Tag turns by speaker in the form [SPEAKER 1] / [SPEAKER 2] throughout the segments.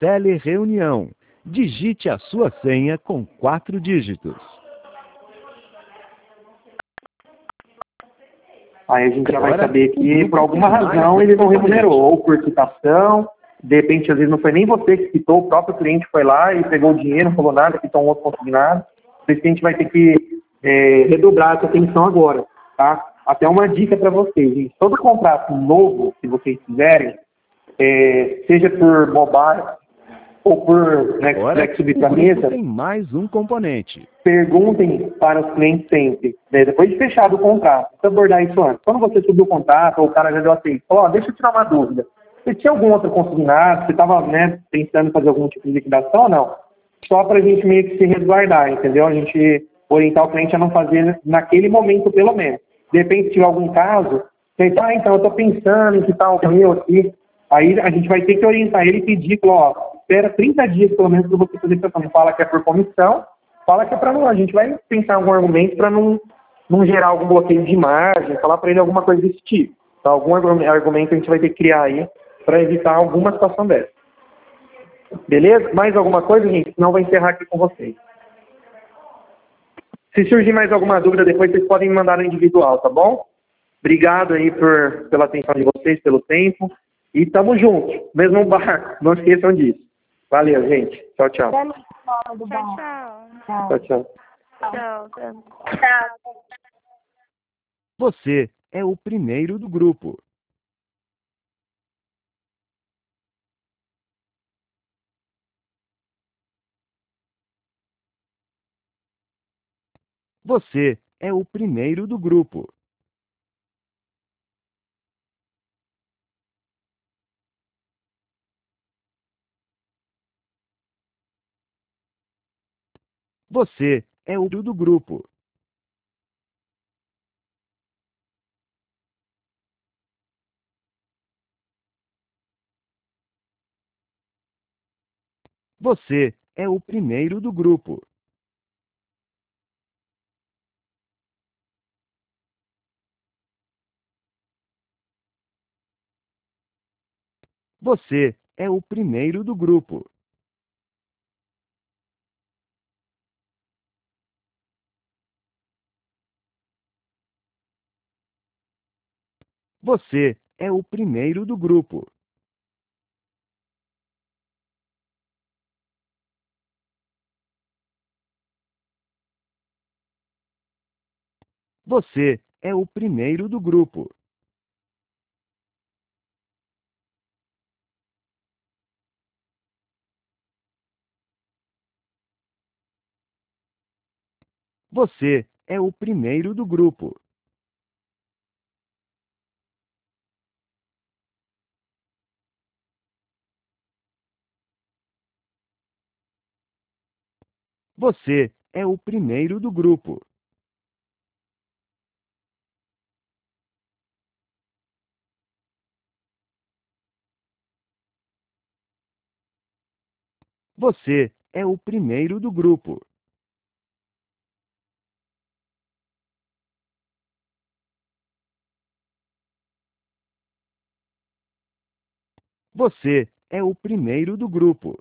[SPEAKER 1] telereunião. Digite a sua senha com 4 dígitos.
[SPEAKER 2] Aí a gente já vai
[SPEAKER 1] Agora,
[SPEAKER 2] saber
[SPEAKER 1] o
[SPEAKER 2] que,
[SPEAKER 1] grupo
[SPEAKER 2] por alguma
[SPEAKER 1] tem mais
[SPEAKER 2] razão,
[SPEAKER 1] um
[SPEAKER 2] ele não
[SPEAKER 1] componente.
[SPEAKER 2] remunerou, ou por quitação, de repente, às vezes, não foi nem você que quitou, o próprio cliente foi lá e pegou o dinheiro, não falou nada, quitou um outro consignado. Por isso que a gente vai ter que redobrar essa atenção agora, tá? Até uma dica para vocês, gente. Todo contrato novo que vocês fizerem, seja por mobile ou por
[SPEAKER 1] Agora,
[SPEAKER 2] Next subir
[SPEAKER 1] o
[SPEAKER 2] para a
[SPEAKER 1] grupo
[SPEAKER 2] mesa,
[SPEAKER 1] tem mais um componente.
[SPEAKER 2] perguntem para os clientes sempre, né, depois de fechado o contrato, precisa abordar isso antes. Quando você subiu o contrato, ou o cara já deu aceito, falou, deixa eu tirar uma dúvida. Você tinha algum outro consignado? Você estava pensando em fazer algum tipo de liquidação ou não? Só para a gente meio que se resguardar, entendeu? A gente orientar o cliente a não fazer naquele momento, pelo menos. De repente, se tiver algum caso, você fala, então, eu estou pensando em que tal meu aqui. Aí a gente vai ter que orientar ele e pedir, espera 30 dias pelo menos para você fazer isso. Não fala que é por comissão, fala que é para não. A gente vai pensar em algum argumento para não gerar algum bloqueio de margem, falar para ele alguma coisa desse tipo. Então, algum argumento a gente vai ter que criar aí para evitar alguma situação dessa. Beleza? Mais alguma coisa, gente? Senão eu vou encerrar aqui com vocês. Se surgir mais alguma dúvida depois, vocês podem me mandar no individual, tá bom? Obrigado aí pela atenção de vocês, pelo tempo. E tamo juntos, mesmo barco. Não esqueçam disso. Valeu, gente. Tchau, tchau.
[SPEAKER 3] Tchau, tchau.
[SPEAKER 2] Tchau, tchau.
[SPEAKER 3] Tchau, tchau.
[SPEAKER 1] Você é o primeiro do grupo. Você é o primeiro do grupo. Você é o do grupo. Você é o primeiro do grupo. Você é o primeiro do grupo. Você é o primeiro do grupo. Você é o primeiro do grupo. Você é o primeiro do grupo. Você é o primeiro do grupo. Você é o primeiro do grupo. Você é o primeiro do grupo.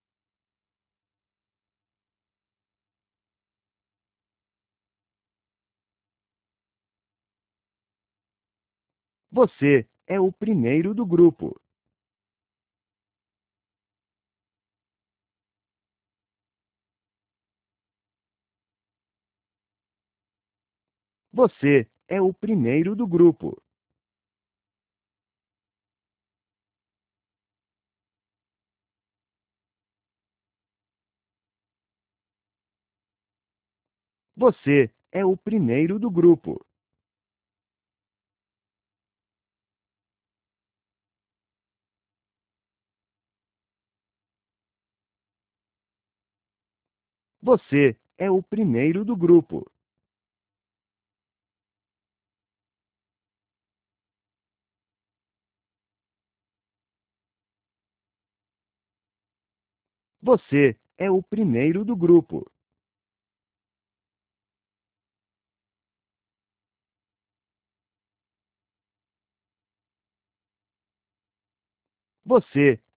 [SPEAKER 1] Você é o primeiro do grupo. Você é o primeiro do grupo. Você é o primeiro do grupo. Você é o primeiro do grupo. Você é o primeiro do grupo. Você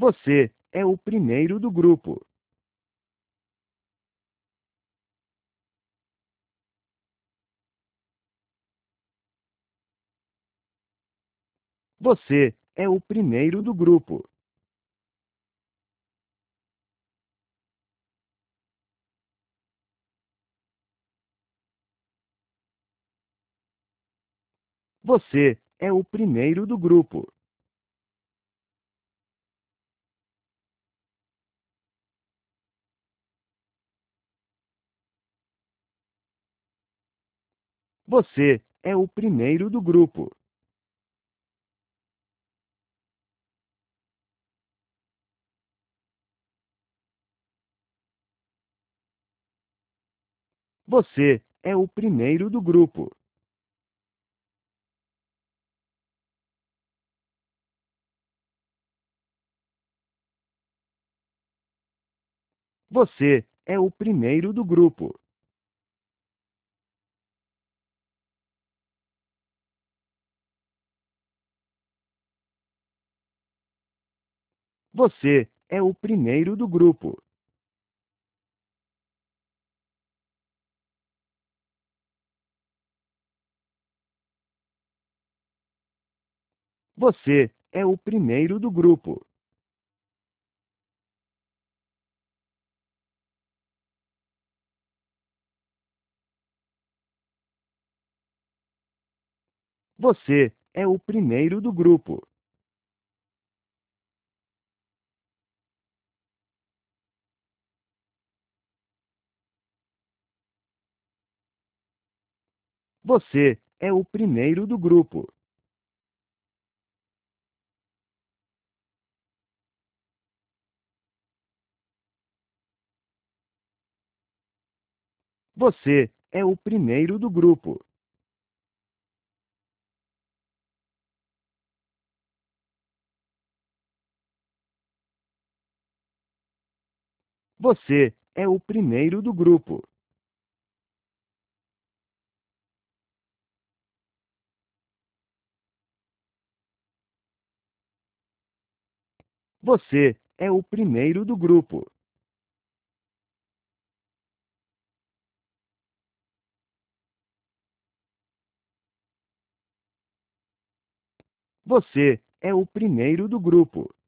[SPEAKER 1] Você é o primeiro do grupo. Você é o primeiro do grupo. Você é o primeiro do grupo. Você é o primeiro do grupo. Você é o primeiro do grupo. Você é o primeiro do grupo. Você é o primeiro do grupo. Você é o primeiro do grupo. Você é o primeiro do grupo. Você é o primeiro do grupo. Você é o primeiro do grupo. Você é o primeiro do grupo. Você é o primeiro do grupo. Você é o primeiro do grupo.